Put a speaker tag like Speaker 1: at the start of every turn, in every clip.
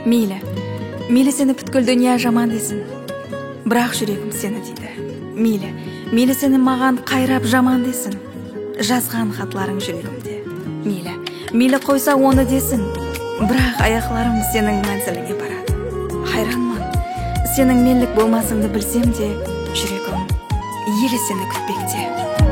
Speaker 1: Мейлі сені бүткіл дүния жаман десін, бірақ жүрегім сені дейді. Мейлі сені маған қайрап жаман десін, жазған хатларың жүрегімде. Мейлі қойса оны десін, бірақ аяқларым сенің мәнзіліңе барады. Хайранмын, сенің менлік болмасыңды білсем де, жүрегім елі сені күтпекте.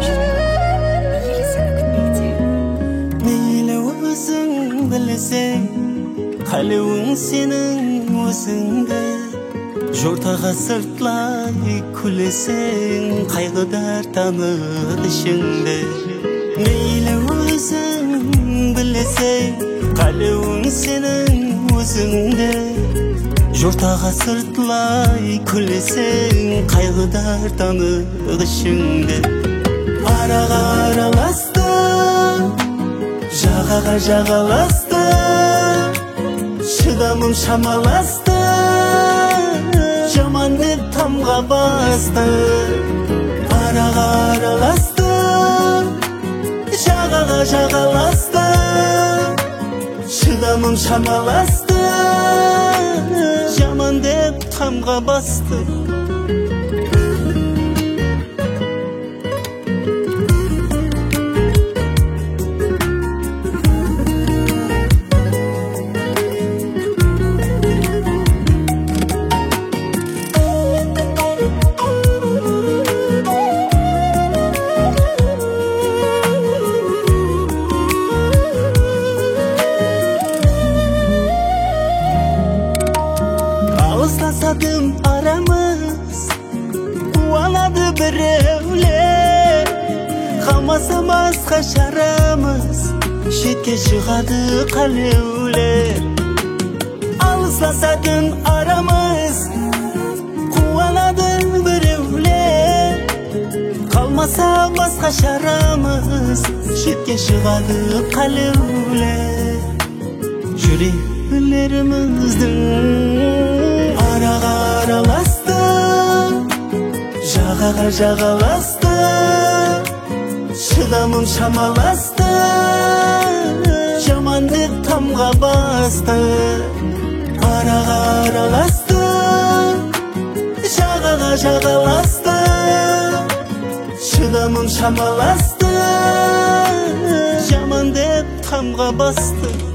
Speaker 2: Мейлі өзің білсең, қалауың сенің өзіңді, жортаға сыртлай күлесең, қайғыдар таныр ішіңді. Мейлі өзің білсең, қалауың сенің өзіңді, жортаға сыртлай күлесең, қайғыдар таныр ішіңді. Араға араласты, жағаға жағаласты, шыдамым шамаласты, жаманды тамға басты. Араға араласты, жағаға жағаласты, шыдамым шамаласты, жаманды тамға басты. Alstasаdım aramız, quvanadı біреулер, қалмаса басқа шарамыз, шетке шығады қалеулер. Алсtasаdım aramız, quvanadı біреулер, қалмаса басқа шарамыз, шетке шығады қалеулер. Жүректеріміздің араға араласты, жағаға жағаласты, шыдамым шамаласты, жаманды тамға басты. Араға араласты, жағаға жағаласты, шыдамым шамаласты, жаманды тамға басты.